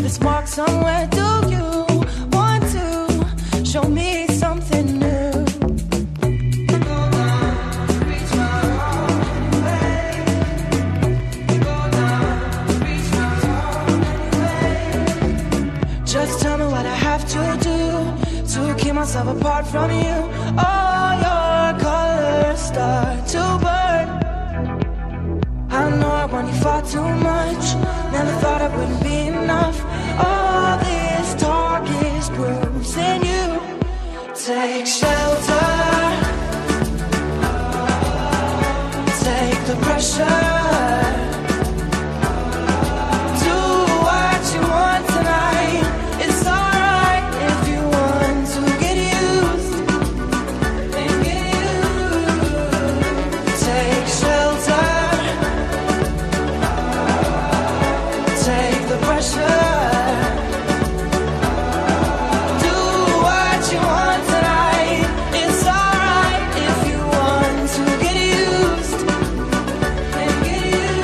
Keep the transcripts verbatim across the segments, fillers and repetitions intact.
a spark somewhere. Do you want to show me something new? Go down, reach my heart anyway. Go down, reach my heart anyway. Just tell me what I have to do to keep myself apart from you. All your colors start to burn. I know I want you far too much. Never thought it wouldn't be enough. All this talk is proofs in you. Take shelter. Take the pressure. Do what you want tonight. It's alright if you want to get used. And get used. Take shelter. Take the pressure. Do what you want tonight. It's alright if you want to get used. And get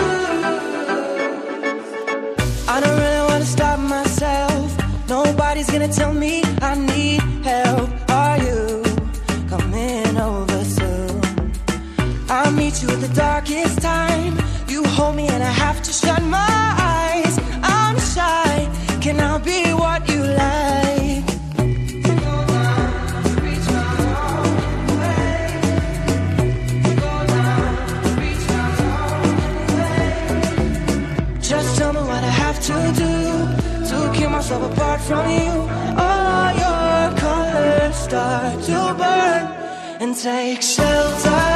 used. I don't really want to stop myself. Nobody's gonna tell me I need help. Are you coming over soon? I'll meet you at the darkest time. You hold me and I have to shut my eyes. I'm shy. Can I be what you like? Go down, reach my heart anyway. Go down, reach my heart anyway. Just tell me what I have to do to keep myself apart from you. All your colors start to burn. And take shelter.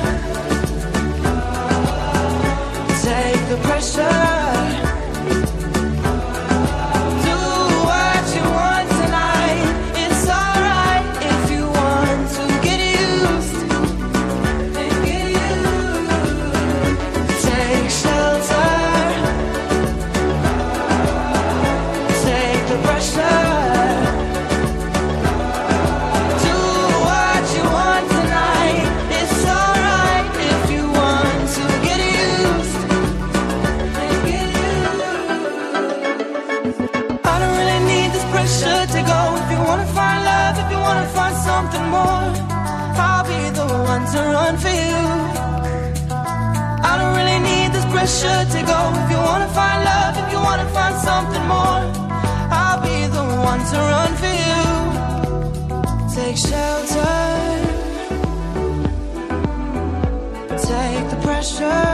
Take the pressure. Do what you want tonight. It's alright if you want to get used. And get used. Take shelter. Take the pressure. Do what you want tonight. It's alright if you want to get used. I don't really need this pressure to go. If you wanna find love, if you wanna find something more, I'll be the one to run for you. I don't really need this pressure to go. If you wanna find love, if you wanna find something more, I'll be the one to run for you. Take shelter. Take the pressure.